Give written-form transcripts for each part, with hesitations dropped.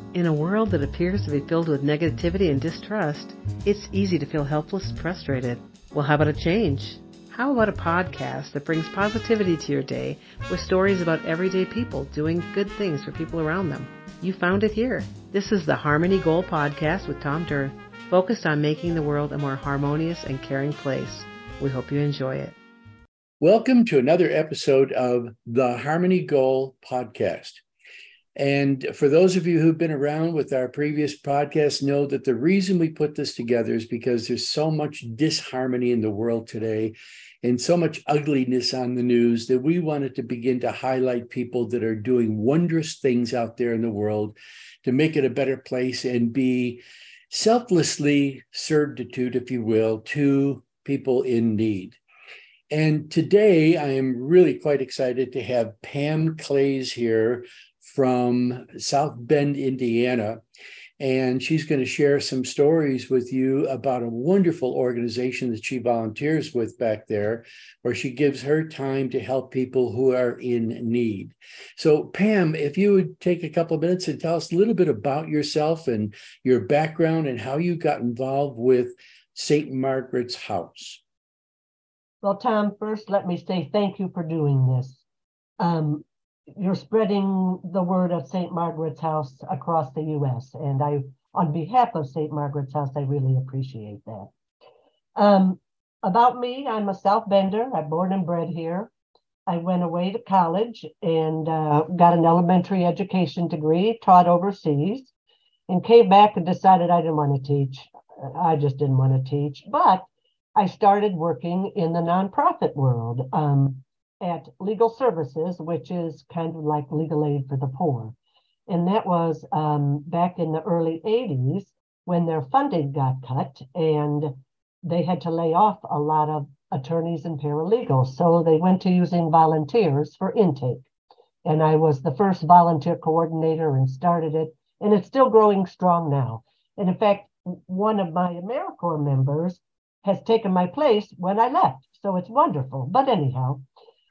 In a world that appears to be filled with negativity and distrust, it's easy to feel helpless and frustrated. Well, how about a change? How about a podcast that brings positivity to your day with stories about everyday people doing good things for people around them? You found it here. This is the Harmony Goal Podcast with Tom Durth, focused on making the world a more harmonious and caring place. We hope you enjoy it. Welcome to another episode of the Harmony Goal Podcast. And for those of you who've been around with our previous podcasts, know that the reason we put this together is because there's so much disharmony in the world today and so much ugliness on the news that we wanted to begin to highlight people that are doing wondrous things out there in the world to make it a better place and be selflessly certitude, if you will, to people in need. And today I am really quite excited to have Pam Clays here from South Bend, Indiana. And she's going to share some stories with you about a wonderful organization that she volunteers with back there, where she gives her time to help people who are in need. So Pam, if you would take a couple of minutes and tell us a little bit about yourself and your background and how you got involved with St. Margaret's House. Well, Tom, first, let me say thank you for doing this. You're spreading the word of St. Margaret's House across the U.S., and on behalf of St. Margaret's House, I really appreciate that. About me, I'm a South Bender. I'm born and bred here. I went away to college and got an elementary education degree, taught overseas, and came back and decided I didn't want to teach. I just didn't want to teach, but I started working in the nonprofit world at Legal Services, which is kind of like legal aid for the poor. And that was back in the early 80s when their funding got cut and they had to lay off a lot of attorneys and paralegals. So they went to using volunteers for intake. And I was the first volunteer coordinator and started it. And it's still growing strong now. And in fact, one of my AmeriCorps members has taken my place when I left. So it's wonderful. But anyhow,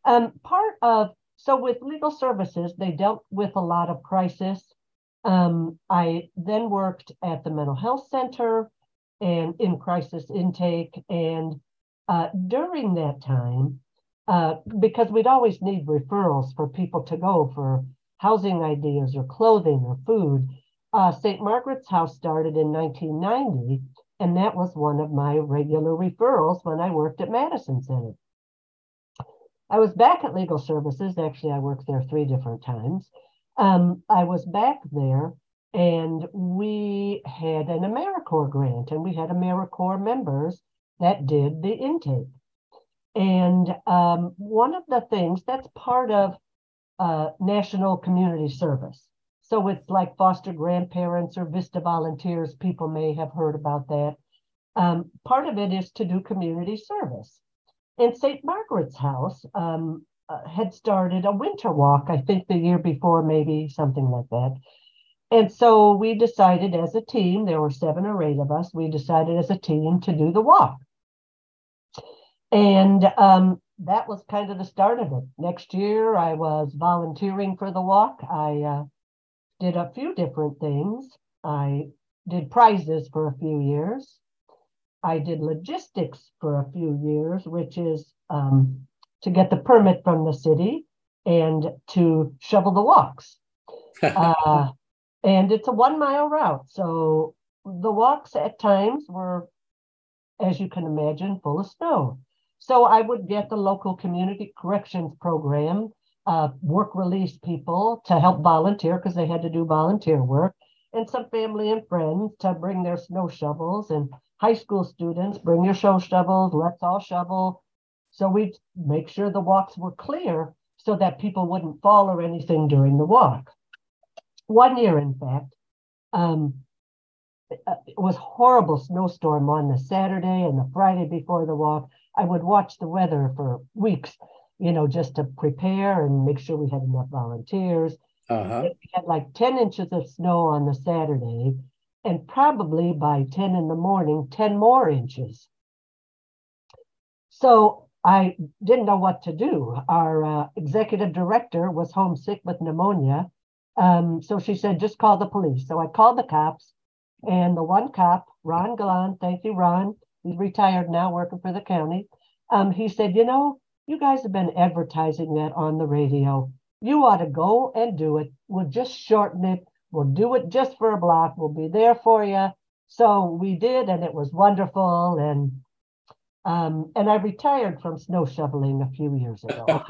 so with Legal Services, they dealt with a lot of crisis. I then worked at the Mental Health Center and in crisis intake. And during that time, because we'd always need referrals for people to go for housing ideas or clothing or food, St. Margaret's House started in 1990. And that was one of my regular referrals when I worked at Madison Center. I was back at Legal Services. Actually, I worked there 3 different times. I was back there and we had an AmeriCorps grant and we had AmeriCorps members that did the intake. And one of the things that's part of National Community Service. So it's like foster grandparents or VISTA volunteers. People may have heard about that. Part of it is to do community service. And St. Margaret's House had started a winter walk, I think the year before, maybe something like that. And so we decided as a team, there were 7 or 8 of us, we decided as a team to do the walk. And that was kind of the start of it. Next year, I was volunteering for the walk. I did a few different things. I did prizes for a few years. I did logistics for a few years, which is to get the permit from the city and to shovel the walks. And it's a 1-mile route. So the walks at times were, as you can imagine, full of snow. So I would get the local community corrections program, work release people to help volunteer because they had to do volunteer work, and some family and friends to bring their snow shovels, and high school students, bring your snow shovels, let's all shovel. So we'd make sure the walks were clear so that people wouldn't fall or anything during the walk. One year, in fact, it was horrible snowstorm on the Saturday and the Friday before the walk. I would watch the weather for weeks, just to prepare and make sure we had enough volunteers. We had like 10 inches of snow on the Saturday, and probably by 10 in the morning, 10 more inches. So I didn't know what to do. Our executive director was homesick with pneumonia, So she said, just call the police. So I called the cops, and the one cop, Ron Galan, thank you, Ron, he's retired now, working for the county. He said, you guys have been advertising that on the radio. You ought to go and do it. We'll just shorten it. We'll do it just for a block. We'll be there for you. So we did, and it was wonderful. And I retired from snow shoveling a few years ago.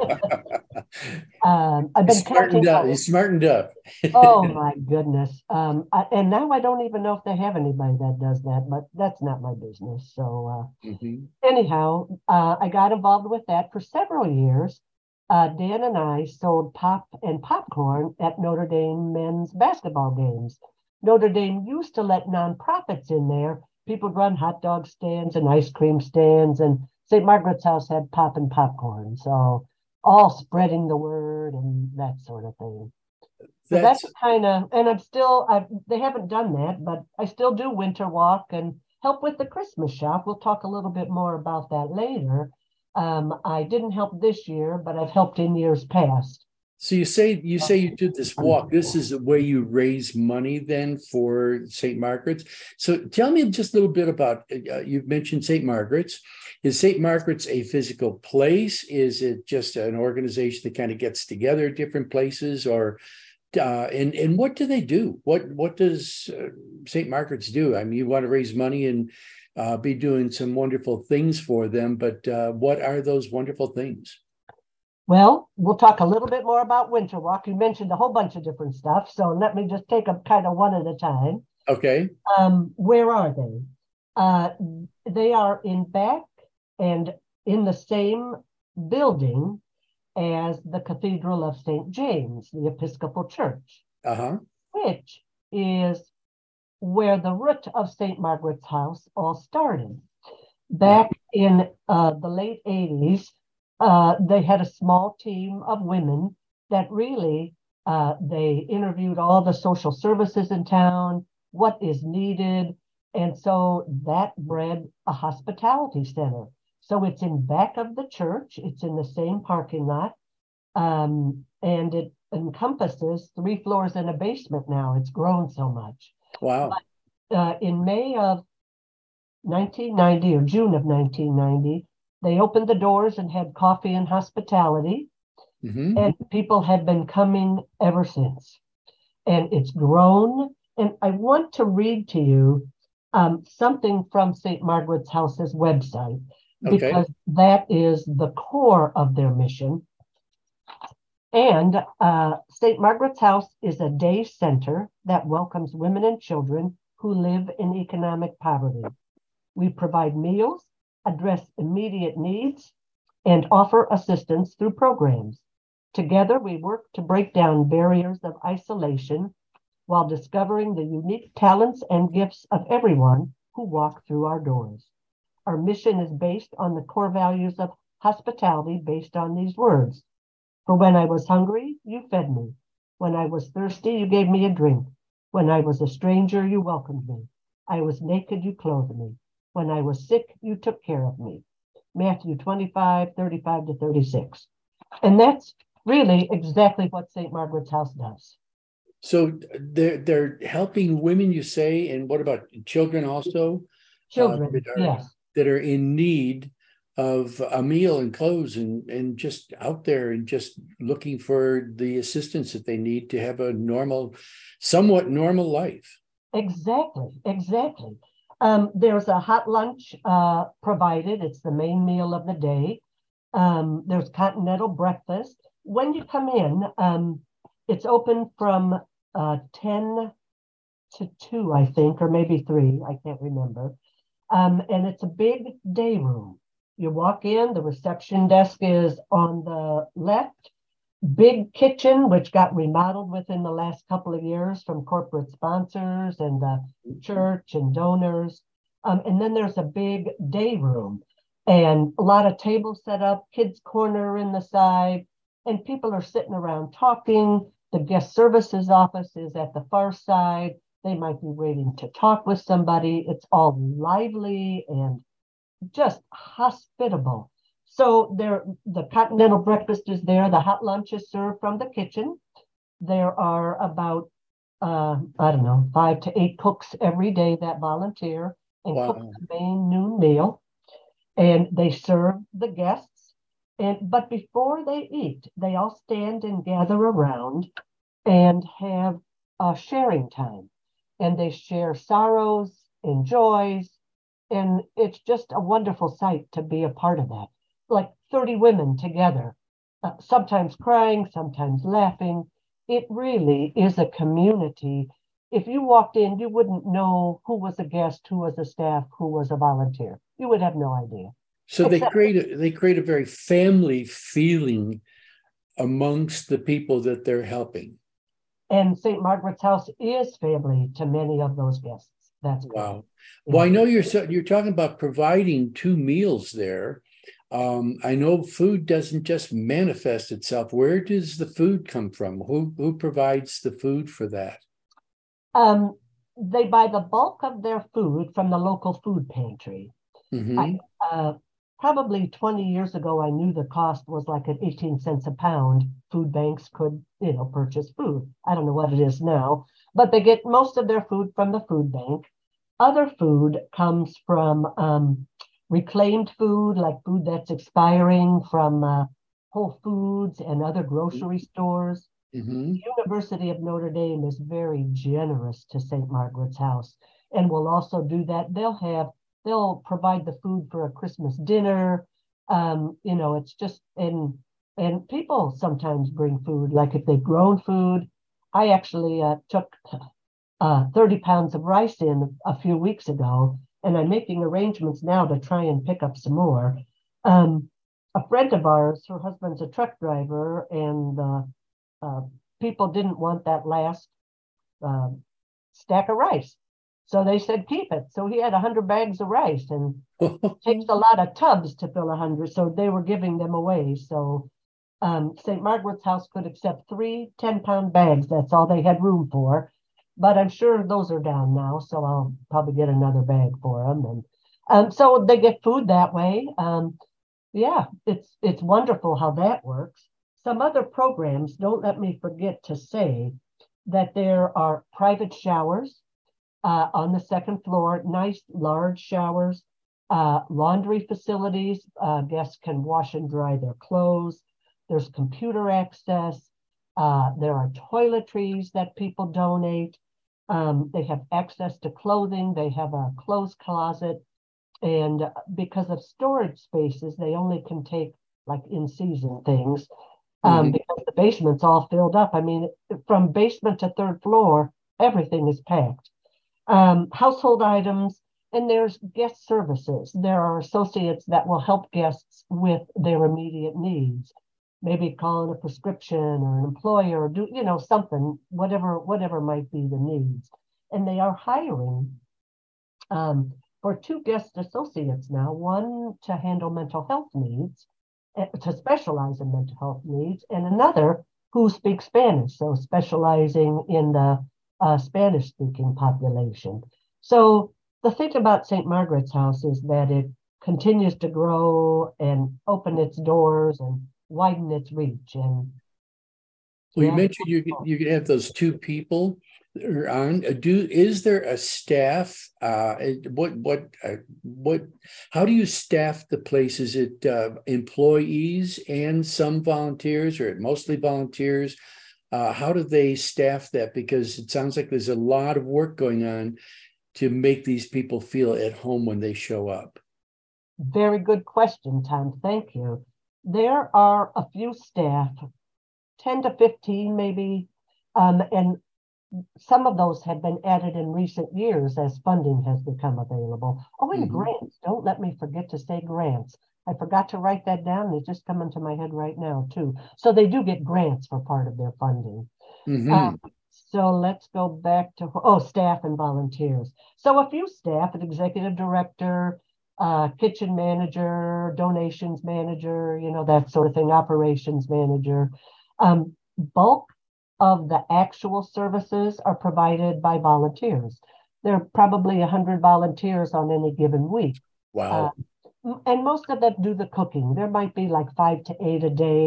I've been smartened up. He's smartened up. Oh my goodness. And now I don't even know if they have anybody that does that, but that's not my business. So anyhow, I got involved with that for several years. Dan and I sold pop and popcorn at Notre Dame men's basketball games. Notre Dame used to let nonprofits in there. People would run hot dog stands and ice cream stands, and St. Margaret's House had pop and popcorn. So all spreading the word and that sort of thing. So that's kind of, and they haven't done that, but I still do Winter Walk and help with the Christmas shop. We'll talk a little bit more about that later. I didn't help this year, but I've helped in years past. So you say you did this walk. This is where you raise money then for St. Margaret's. So tell me just a little bit about, you've mentioned St. Margaret's. Is St. Margaret's a physical place? Is it just an organization that kind of gets together at different places? Or and what do they do? What does St. Margaret's do? I mean, you want to raise money and be doing some wonderful things for them, but what are those wonderful things? Well, we'll talk a little bit more about Winter Walk. You mentioned a whole bunch of different stuff, so let me just take them kind of one at a time. Okay. Where are they? They are in back and in the same building as the Cathedral of St. James, the Episcopal Church, which is where the root of St. Margaret's House all started. Back in the late 80s, they had a small team of women that really, they interviewed all the social services in town, what is needed. And so that bred a hospitality center. So it's in back of the church. It's in the same parking lot. And it encompasses 3 floors and a basement now. It's grown so much. Wow. But, in May of 1990 or June of 1990, they opened the doors and had coffee and hospitality, and people have been coming ever since. And it's grown. And I want to read to you something from St. Margaret's House's website, because that is the core of their mission. And St. Margaret's House is a day center that welcomes women and children who live in economic poverty. We provide meals, address immediate needs, and offer assistance through programs. Together, we work to break down barriers of isolation while discovering the unique talents and gifts of everyone who walk through our doors. Our mission is based on the core values of hospitality based on these words. For when I was hungry, you fed me. When I was thirsty, you gave me a drink. When I was a stranger, you welcomed me. I was naked, you clothed me. When I was sick, you took care of me. Matthew 25, 35 to 36. And that's really exactly what St. Margaret's House does. So they're helping women, you say, and what about children also? Children, yes. That are in need of a meal and clothes and just out there and just looking for the assistance that they need to have a somewhat normal life. Exactly. There's a hot lunch provided. It's the main meal of the day. There's continental breakfast. When you come in, it's open from 10 to 2, I think, or maybe 3. I can't remember. And it's a big day room. You walk in, the reception desk is on the left. Big kitchen, which got remodeled within the last couple of years from corporate sponsors and church and donors. And then there's a big day room and a lot of tables set up, kids' corner in the side, and people are sitting around talking. The guest services office is at the far side. They might be waiting to talk with somebody. It's all lively and just hospitable. So the continental breakfast is there. The hot lunch is served from the kitchen. There are about, I don't know, 5 to 8 cooks every day that volunteer and cook Wow. the main noon meal, and they serve the guests. But before they eat, they all stand and gather around and have a sharing time. And they share sorrows and joys. And it's just a wonderful sight to be a part of that. Like 30 women together, sometimes crying, sometimes laughing. It really is a community. If you walked in, you wouldn't know who was a guest, who was a staff, who was a volunteer. You would have no idea. So Except, they create a very family feeling amongst the people that they're helping. and St. Margaret's House is family to many of those guests. That's correct. Wow. Well, Yeah. I know you're talking about providing 2 meals there. I know food doesn't just manifest itself. Where does the food come from? Who provides the food for that? Um, they buy the bulk of their food from the local food pantry. Mm-hmm. Probably 20 years ago, I knew the cost was like at 18 cents a pound. Food banks could, purchase food. I don't know what it is now, but they get most of their food from the food bank. Other food comes from reclaimed food, like food that's expiring from Whole Foods and other grocery stores. Mm-hmm. University of Notre Dame is very generous to St. Margaret's House and will also do that. They'll provide the food for a Christmas dinner. It's just and people sometimes bring food, like if they've grown food. I actually took 30 pounds of rice in a few weeks ago, and I'm making arrangements now to try and pick up some more. A friend of ours, her husband's a truck driver, and uh, people didn't want that last uh, stack of rice. So they said, keep it. So he had 100 bags of rice, and it takes a lot of tubs to fill 100. So they were giving them away. So St. Margaret's House could accept 3 10-pound bags. That's all they had room for. But I'm sure those are down now. So I'll probably get another bag for them. And so they get food that way. Yeah, it's wonderful how that works. Some other programs, don't let me forget to say that there are private showers on the second floor, nice large showers, laundry facilities. Guests can wash and dry their clothes. There's computer access. There are toiletries that people donate. They have access to clothing. They have a clothes closet. And because of storage spaces, they only can take like in season things because the basement's all filled up. I mean, from basement to third floor, everything is packed. Household items, and there's guest services. There are associates that will help guests with their immediate needs, maybe calling a prescription or an employer, or do something, whatever might be the needs. And they are hiring for 2 guest associates now, one to handle mental health needs, to specialize in mental health needs, and another who speaks Spanish, so specializing in the Spanish-speaking population. So the thing about St. Margaret's House is that it continues to grow and open its doors and widen its reach. And well, you mentioned you could have those 2 people are on. Is there a staff? How do you staff the place? Is it employees and some volunteers, or mostly volunteers? How do they staff that? Because it sounds like there's a lot of work going on to make these people feel at home when they show up. Very good question, Tom. Thank you. There are a few staff, 10 to 15 maybe, and some of those have been added in recent years as funding has become available. Oh, and grants. Don't let me forget to say grants. I forgot to write that down. They just come into my head right now, too. So they do get grants for part of their funding. So let's go back to, staff and volunteers. So a few staff, an executive director, kitchen manager, donations manager, that sort of thing, operations manager. Bulk of the actual services are provided by volunteers. There are probably 100 volunteers on any given week. Wow. And most of them do the cooking. There might be like 5 to 8 a day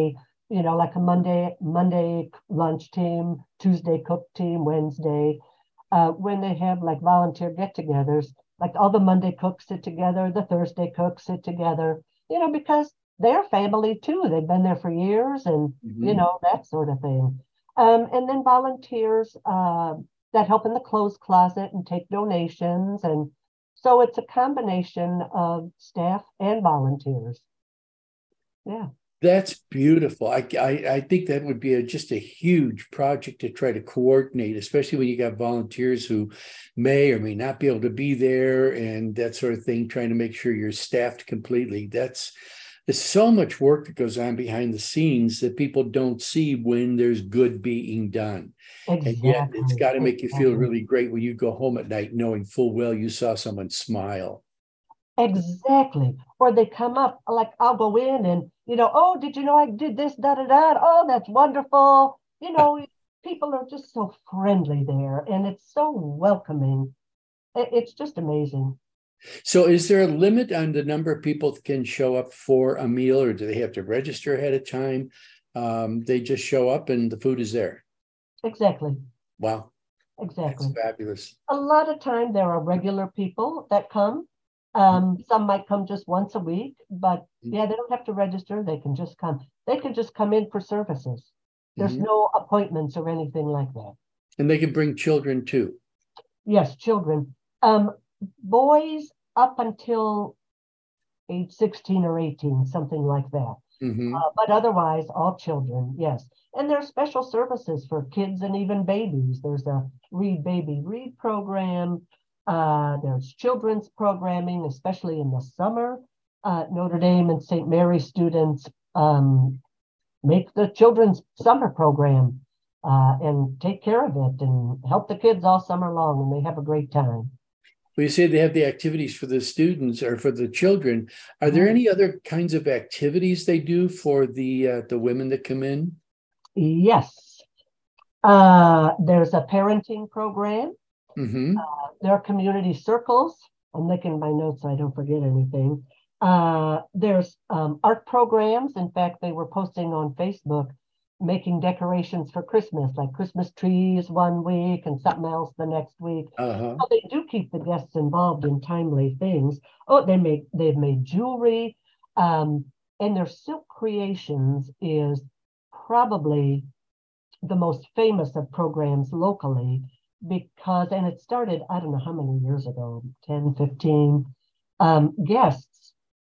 like a Monday lunch team, Tuesday cook team, Wednesday. When they have like volunteer get-togethers, like all the Monday cooks sit together, the Thursday cooks sit together, because they're family too. They've been there for years, and that sort of thing. And then volunteers that help in the clothes closet and take donations, and so it's a combination of staff and volunteers. Yeah. That's beautiful. I think that would be just a huge project to try to coordinate, especially when you got volunteers who may or may not be able to be there and that sort of thing, trying to make sure you're staffed completely. There's so much work that goes on behind the scenes that people don't see when there's good being done. Exactly. And yet it's got to make you feel really great when you go home at night knowing full well you saw someone smile. Exactly. Or they come up, like I'll go in and, oh, did you know I did this, da, da, da. Oh, that's wonderful. People are just so friendly there, and it's so welcoming. It's just amazing. So is there a limit on the number of people that can show up for a meal, or do they have to register ahead of time? They just show up and the food is there. Exactly. Wow. Exactly. That's fabulous. A lot of time there are regular people that come. Some might come just once a week, but yeah, they don't have to register. They can just come. They can just come in for services. There's no appointments or anything like that. And they can bring children too. Yes, children. Boys up until age 16 or 18, something like that. But otherwise, all children, yes. And there are special services for kids and even babies. There's a Read Baby Read program. There's children's programming, especially in the summer. Notre Dame and St. Mary students make the children's summer program and take care of it and help the kids all summer long, and they have a great time. Well, you say they have the activities for the students or for the children. Are there any other kinds of activities they do for the women that come in? Yes. There's a parenting program. There are community circles. I'm looking at my notes so I don't forget anything. There's art programs. In fact, they were posting on Facebook making decorations for Christmas, like Christmas trees one week and something else the next week. So they do keep the guests involved in timely things. Oh, they've made jewelry, and their silk creations is probably the most famous of programs locally, because, and it started, I don't know how many years ago, 10, 15, guests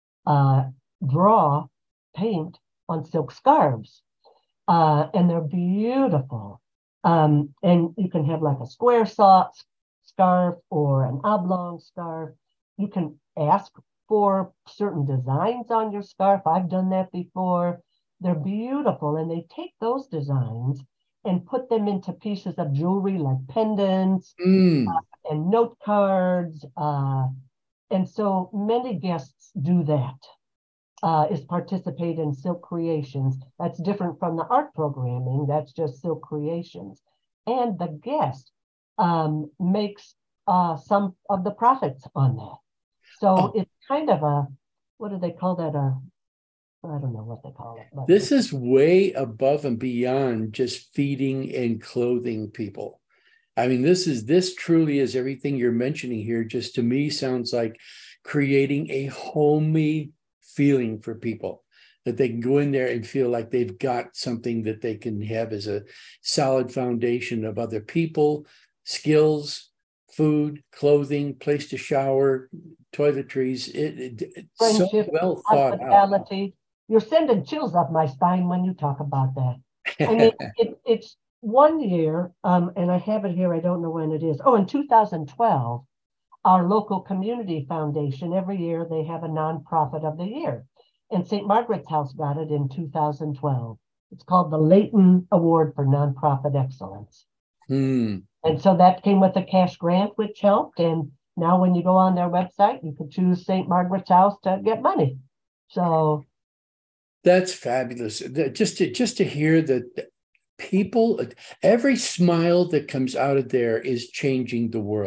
paint on silk scarves. And they're beautiful. And you can have like a square scarf or an oblong scarf. You can ask for certain designs on your scarf. I've done that before. They're beautiful. And they take those designs and put them into pieces of jewelry like pendants and note cards. And so many guests do that. Is participate in silk creations. That's different from the art programming. That's just silk creations. And the guest makes some of the profits on that. So it's kind of a, what do they call that? I don't know what they call it. But this is way above and beyond just feeding and clothing people. I mean, this truly is everything you're mentioning here. Just to me sounds like creating a homey feeling for people, that they can go in there and feel like they've got something that they can have as a solid foundation of other people, skills, food, clothing, place to shower, toiletries. It's so well thought out. You're sending chills up my spine when you talk about that. I mean, it's one year, and I have it here. I don't know when it is. Oh, in 2012. Our local community foundation, every year they have a nonprofit of the year. And St. Margaret's House got it in 2012. It's called the Layton Award for Nonprofit Excellence. And so that came with a cash grant, which helped. And now when you go on their website, you can choose St. Margaret's House to get money. So that's fabulous. Just to hear that people, every smile that comes out of there is changing the world.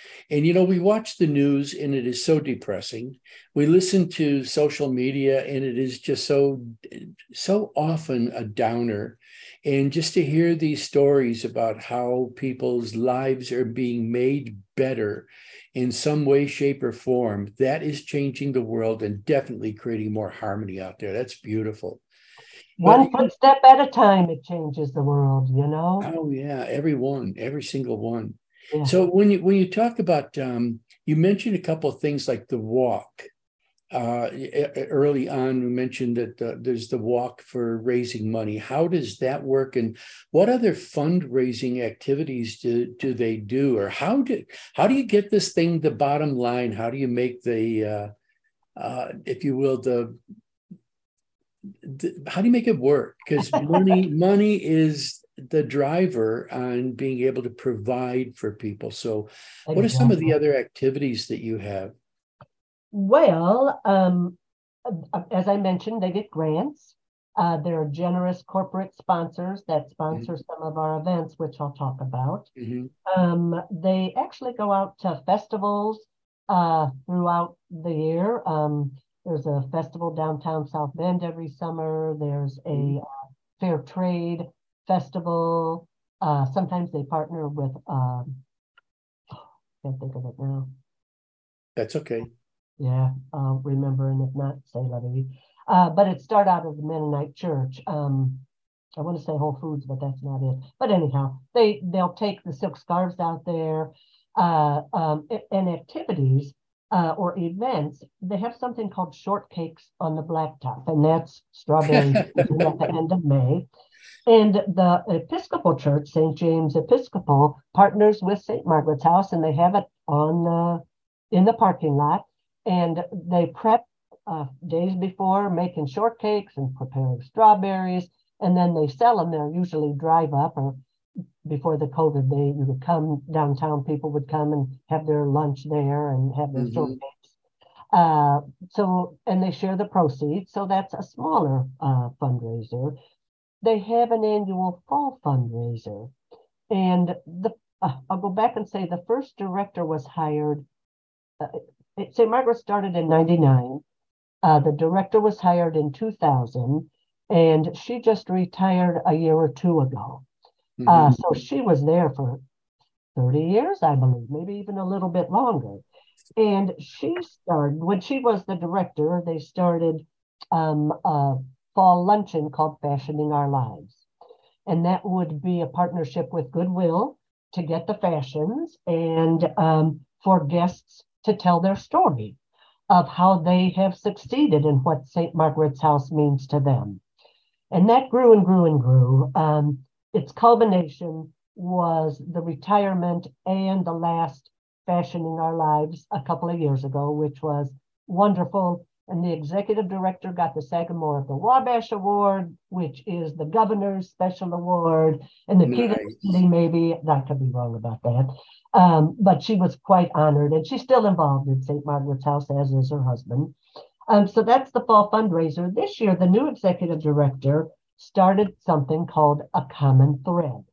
And, we watch the news and it is so depressing. We listen to social media and it is just so often a downer. And just to hear these stories about how people's lives are being made better in some way, shape, or form, that is changing the world and definitely creating more harmony out there. That's beautiful. One footstep at a time, it changes the world, Oh yeah, every single one. Yeah. So when you talk about, you mentioned a couple of things like the walk. Early on, you mentioned that there's the walk for raising money. How does that work, and what other fundraising activities do they do, or how do you get this thing the bottom line? How do you make the if you will, how do you make it work? Because money is the driver on being able to provide for people. So what are some of the other activities that you have? Well, as I mentioned, they get grants. There are generous corporate sponsors that sponsor some of our events, which I'll talk about. They actually go out to festivals throughout the year. There's a festival downtown South Bend every summer. There's a fair trade festival. Sometimes they partner with, can't think of it now. That's okay. Yeah, I'll remember, and if not, say la vie. But it started out as the Mennonite Church. I want to say Whole Foods, but that's not it. But anyhow, they'll take the silk scarves out there, and activities or events. They have something called shortcakes on the blacktop, and that's strawberry season at the end of May. And the Episcopal Church, St. James Episcopal, partners with St. Margaret's House, and they have it on in the parking lot. And they prep days before, making shortcakes and preparing strawberries, and then they sell them. They're usually drive up, or before the COVID, you would come downtown. People would come and have their lunch there and have their shortcakes. And they share the proceeds. So that's a smaller fundraiser. They have an annual fall fundraiser, and I'll go back and say the first director was hired. St. Margaret started in 99. The director was hired in 2000, and she just retired a year or two ago. So she was there for 30 years, I believe, maybe even a little bit longer. And she started, when she was the director, they started a fall luncheon called Fashioning Our Lives. And that would be a partnership with Goodwill to get the fashions and for guests to tell their story of how they have succeeded and what St. Margaret's House means to them. And that grew and grew and grew. Its culmination was the retirement and the last Fashioning Our Lives a couple of years ago, which was wonderful. And the executive director got the Sagamore of the Wabash Award, which is the governor's special award, and the key to the city, maybe, I could be wrong about that. But she was quite honored, and she's still involved in St. Margaret's House, as is her husband. So that's the fall fundraiser. This year, the new executive director started something called A Common Thread,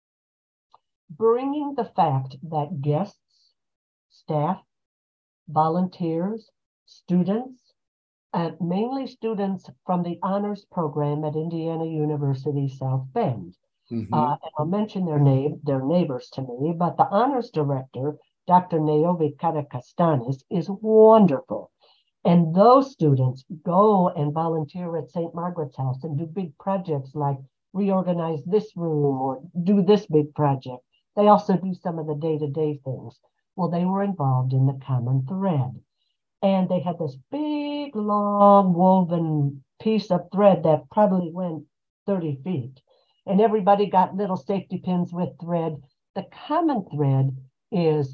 bringing the fact that guests, staff, volunteers, students, mainly students from the honors program at Indiana University South Bend. And I'll mention their neighbors to me, but the honors director, Dr. Naomi Karakastanis, is wonderful. And those students go and volunteer at St. Margaret's House and do big projects like reorganize this room or do this big project. They also do some of the day-to-day things. Well, they were involved in the Common Thread. And they had this big, long, woven piece of thread that probably went 30 feet. And everybody got little safety pins with thread. The common thread is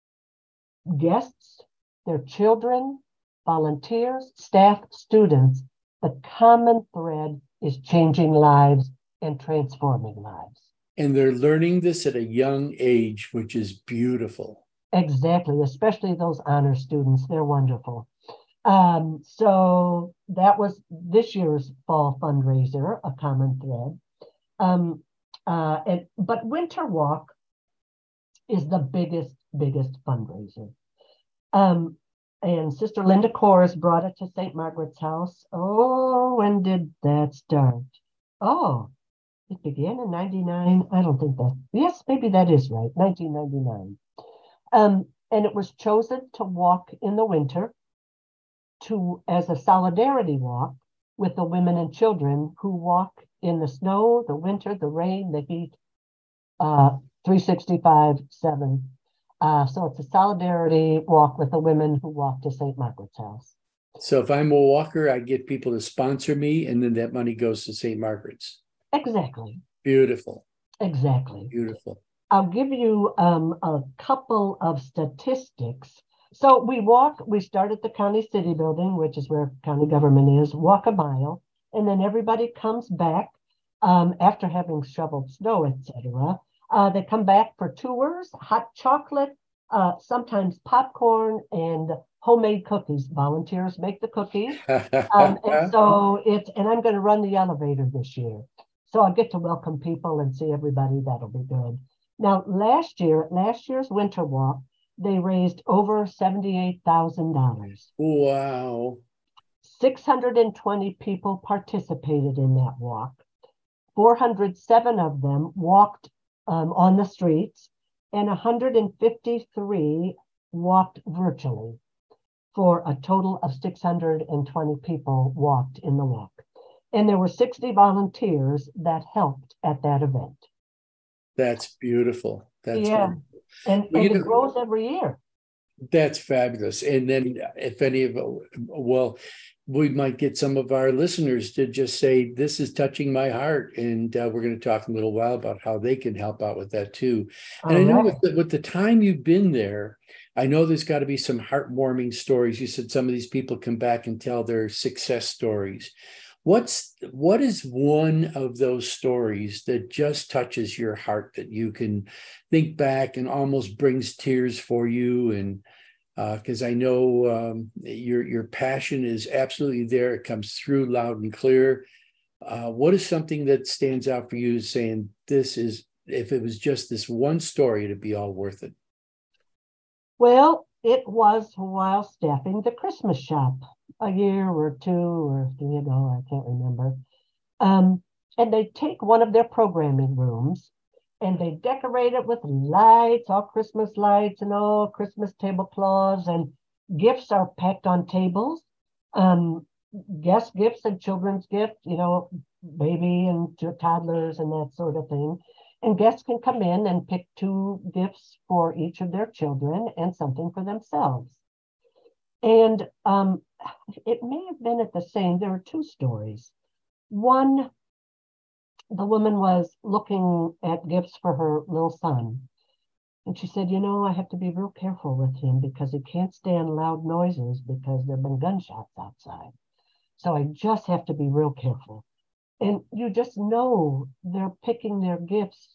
guests, their children, volunteers, staff, students. The common thread is changing lives and transforming lives. And they're learning this at a young age, which is beautiful. Exactly, especially those honor students. They're wonderful. So that was this year's fall fundraiser, A Common Thread. But Winter Walk is the biggest fundraiser. And Sister Linda Kors brought it to St. Margaret's House. Oh, when did that start? Oh, it began in 99. I don't think that. Yes, maybe that is right. 1999. And it was chosen to walk in the winter as a solidarity walk with the women and children who walk in the snow, the winter, the rain, the heat, 365/7. So it's a solidarity walk with the women who walk to St. Margaret's House. So if I'm a walker, I get people to sponsor me, and then that money goes to St. Margaret's. Exactly. Beautiful. Exactly. Beautiful. I'll give you a couple of statistics. So we start at the county city building, which is where county government is, walk a mile, and then everybody comes back after having shoveled snow, etc. They come back for tours, hot chocolate, sometimes popcorn, and homemade cookies. Volunteers make the cookies. And I'm going to run the elevator this year. So I'll get to welcome people and see everybody. That'll be good. Now, last year's winter walk, they raised over $78,000. Wow. 620 people participated in that walk. 407 of them walked on the streets, and 153 walked virtually, for a total of 620 people walked in the walk. And there were 60 volunteers that helped at that event. That's beautiful. That's beautiful. And it grows every year. That's fabulous. And then if any of, we might get some of our listeners to just say, this is touching my heart. And we're going to talk in a little while about how they can help out with that too. And I know with the time you've been there, I know there's got to be some heartwarming stories. You said some of these people come back and tell their success stories. What is one of those stories that just touches your heart, that you can think back and almost brings tears for you? And because I know your passion is absolutely there. It comes through loud and clear. What is something that stands out for you, saying this is, if it was just this one story, it'd be all worth it? Well, it was while staffing the Christmas shop a year or 2 or 3 ago, I can't remember. And they take one of their programming rooms and they decorate it with lights, all Christmas lights and all Christmas tablecloths, and gifts are packed on tables. Guest gifts and children's gifts, baby and toddlers and that sort of thing. And guests can come in and pick 2 gifts for each of their children and something for themselves. And it may have been at the same, there were 2 stories. One, the woman was looking at gifts for her little son. And she said, I have to be real careful with him because he can't stand loud noises because there have been gunshots outside. So I just have to be real careful. And you just know they're picking their gifts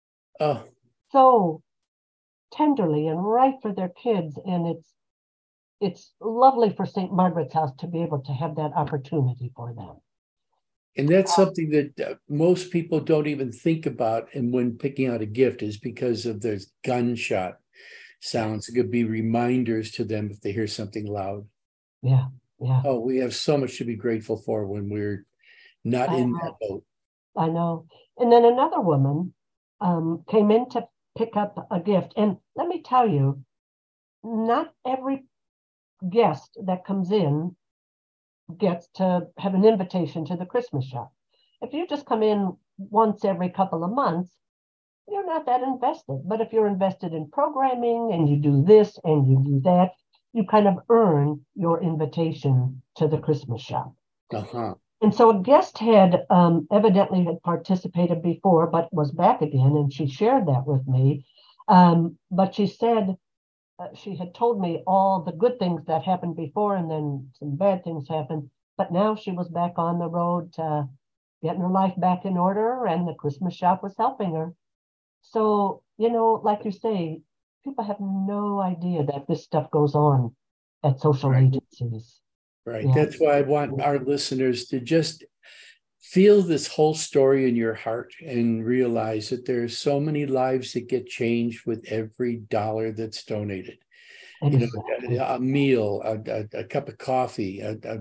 so tenderly and right for their kids. And it's lovely for St. Margaret's House to be able to have that opportunity for them. And that's something that most people don't even think about. And when picking out a gift is because of those gunshot sounds. It could be reminders to them if they hear something loud. Yeah. Oh, we have so much to be grateful for when we're not in that boat. I know. And then another woman came in to pick up a gift. And let me tell you, not every guest that comes in gets to have an invitation to the Christmas shop. If you just come in once every couple of months, you're not that invested. But if you're invested in programming and you do this and you do that, you kind of earn your invitation to the Christmas shop. And so a guest had evidently had participated before, but was back again, and she shared that with me. But she said she had told me all the good things that happened before, and then some bad things happened. But now she was back on the road to getting her life back in order, and the Christmas shop was helping her. So, like you say, people have no idea that this stuff goes on at social agencies. Right. Yeah. That's why I want our listeners to just feel this whole story in your heart and realize that there's so many lives that get changed with every dollar that's donated. Exactly. A meal, a cup of coffee,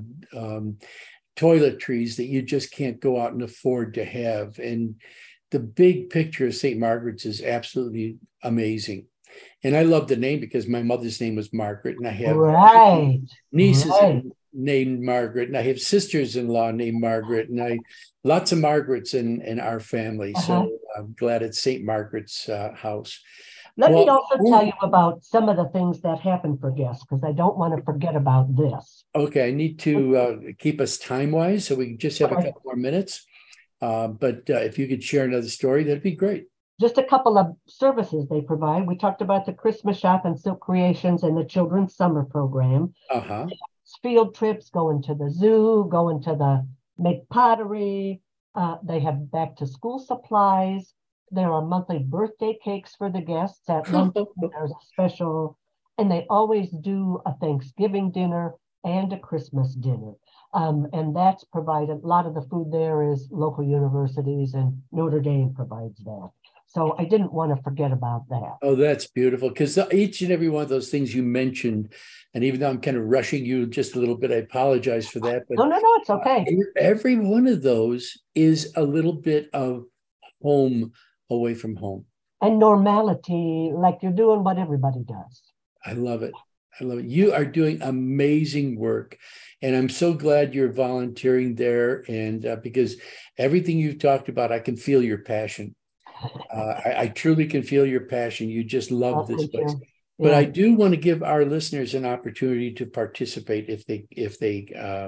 toiletries that you just can't go out and afford to have. And the big picture of St. Margaret's is absolutely amazing. And I love the name because my mother's name was Margaret, and I have Right. nieces Right. named Margaret, and I have sisters-in-law named Margaret, and lots of Margarets in our family. Uh-huh. So I'm glad it's St. Margaret's house. Let me Well, also tell you about some of the things that happen for guests, because I don't want to forget about this. okay, I need to keep us time-wise, so we just have a couple more minutes. But if you could share another story, that'd be great. Just a couple of services they provide. We talked about the Christmas shop and Silk Creations and the children's summer program. Uh-huh. Field trips, going to the zoo, going to the make pottery. They have back to school supplies. There are monthly birthday cakes for the guests at lunch. There's a special, and they always do a Thanksgiving dinner and a Christmas dinner. And that's provided. A lot of the food there is local universities, and Notre Dame provides that. So I didn't want to forget about that. Oh, that's beautiful. Because each and every one of those things you mentioned, and even though I'm kind of rushing you just a little bit, I apologize for that. But No, it's okay. Every one of those is a little bit of home away from home. And normality, like you're doing what everybody does. I love it. I love it. You are doing amazing work. And I'm so glad you're volunteering there. And because everything you've talked about, I can feel your passion. I truly can feel your passion. You just love this place. Yeah. But I do want to give our listeners an opportunity to participate if they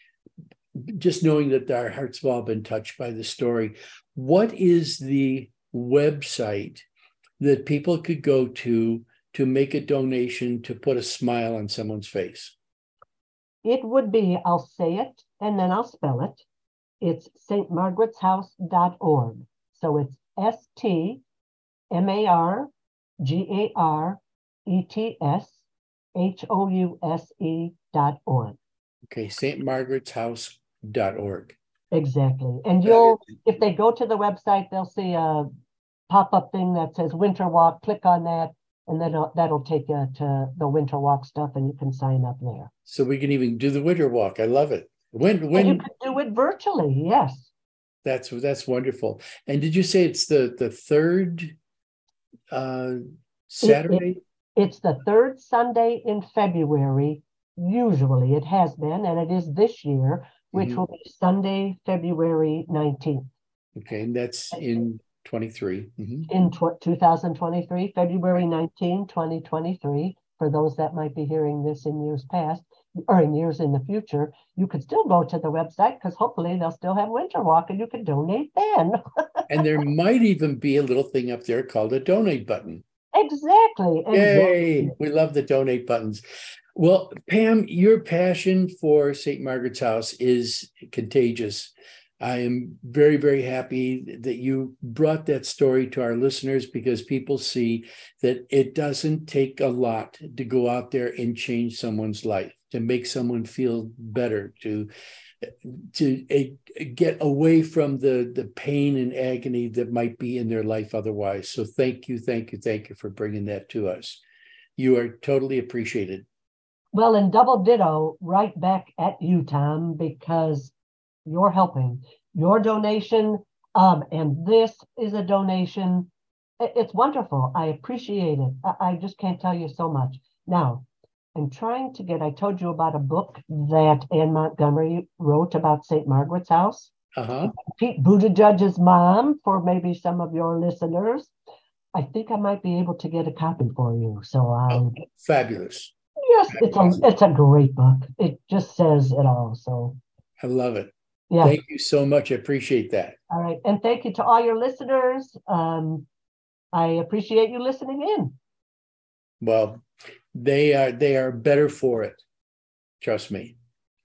just knowing that our hearts have all been touched by the story. What is the website that people could go to make a donation to put a smile on someone's face? It would be, I'll say it and then I'll spell it. It's stmargaretshouse.org. So it's stmargaretshouse.org. Okay, stmargaretshouse.org. Exactly. And if they go to the website, they'll see a pop-up thing that says Winter Walk. Click on that, and then that'll take you to the Winter Walk stuff, and you can sign up there. So we can even do the Winter Walk. I love it. When you can do it virtually, yes. That's wonderful. And did you say it's the third Saturday? It's the third Sunday in February. Usually it has been, and it is this year, which will be Sunday, February 19th. Okay, and that's in 23. In 2023, February 19, 2023. For those that might be hearing this in years past, or in years in the future, you could still go to the website because hopefully they'll still have Winter Walk and you can donate then. And there might even be a little thing up there called a donate button. Exactly. Yay! We love the donate buttons. Well, Pam, your passion for St. Margaret's House is contagious. I am very, very happy that you brought that story to our listeners because people see that it doesn't take a lot to go out there and change someone's life, to make someone feel better, to get away from the pain and agony that might be in their life otherwise. So thank you for bringing that to us. You are totally appreciated. Well, and double ditto right back at you, Tom, because you're helping. Your donation, and this is a donation. It's wonderful. I appreciate it. I just can't tell you so much. Now, I'm trying to I told you about a book that Anne Montgomery wrote about St. Margaret's House. Pete Buttigieg's mom, for maybe some of your listeners. I think I might be able to get a copy for you. So fabulous. Yes, it's a great book. It just says it all. So I love it. Yeah. Thank you so much. I appreciate that. All right. And thank you to all your listeners. I appreciate you listening in. Well, they are better for it. Trust me.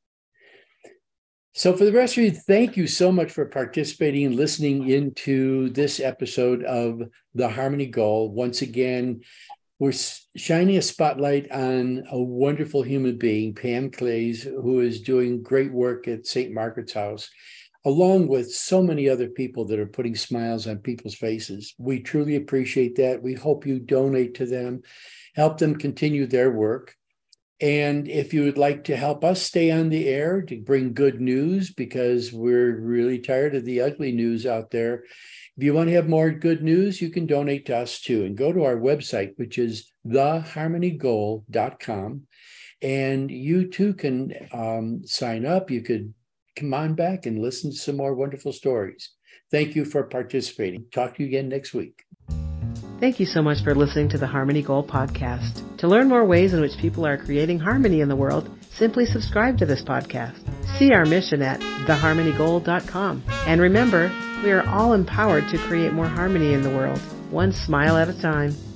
So for the rest of you, thank you so much for participating and listening into this episode of The Harmony Goal. Once again, we're shining a spotlight on a wonderful human being, Pam Clays, who is doing great work at St. Margaret's House. along with so many other people that are putting smiles on people's faces. We truly appreciate that. We hope you donate to them, help them continue their work. And if you would like to help us stay on the air to bring good news, because we're really tired of the ugly news out there, if you want to have more good news, you can donate to us too. And go to our website, which is theharmonygoal.com. And you too can sign up. You could come on back and listen to some more wonderful stories. Thank you for participating. Talk to you again next week. Thank you so much for listening to the Harmony Goal podcast. To learn more ways in which people are creating harmony in the world, simply subscribe to this podcast. See our mission at theharmonygoal.com. And remember, we are all empowered to create more harmony in the world, one smile at a time.